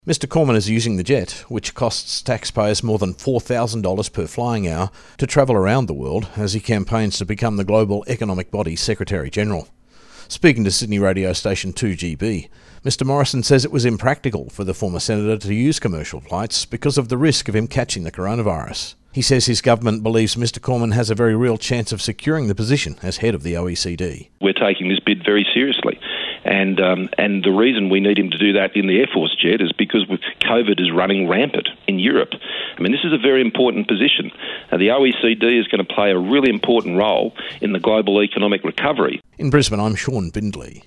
Mr Cormann is using the jet, which costs taxpayers more than $4,000 per flying hour, to travel around the world as he campaigns to become the Global Economic Body's Secretary-General. Speaking to Sydney radio station 2GB, Mr Morrison says it was impractical for the former senator to use commercial flights because of the risk of him catching the coronavirus. He says his government believes Mr Cormann has a very real chance of securing the position as head of the OECD. We're taking this bid very seriously. And the reason we need him to do that in the Air Force jet is because COVID is running rampant in Europe. I mean, this is a very important position. The OECD is going to play a really important role in the global economic recovery. In Brisbane, I'm Sean Bindley.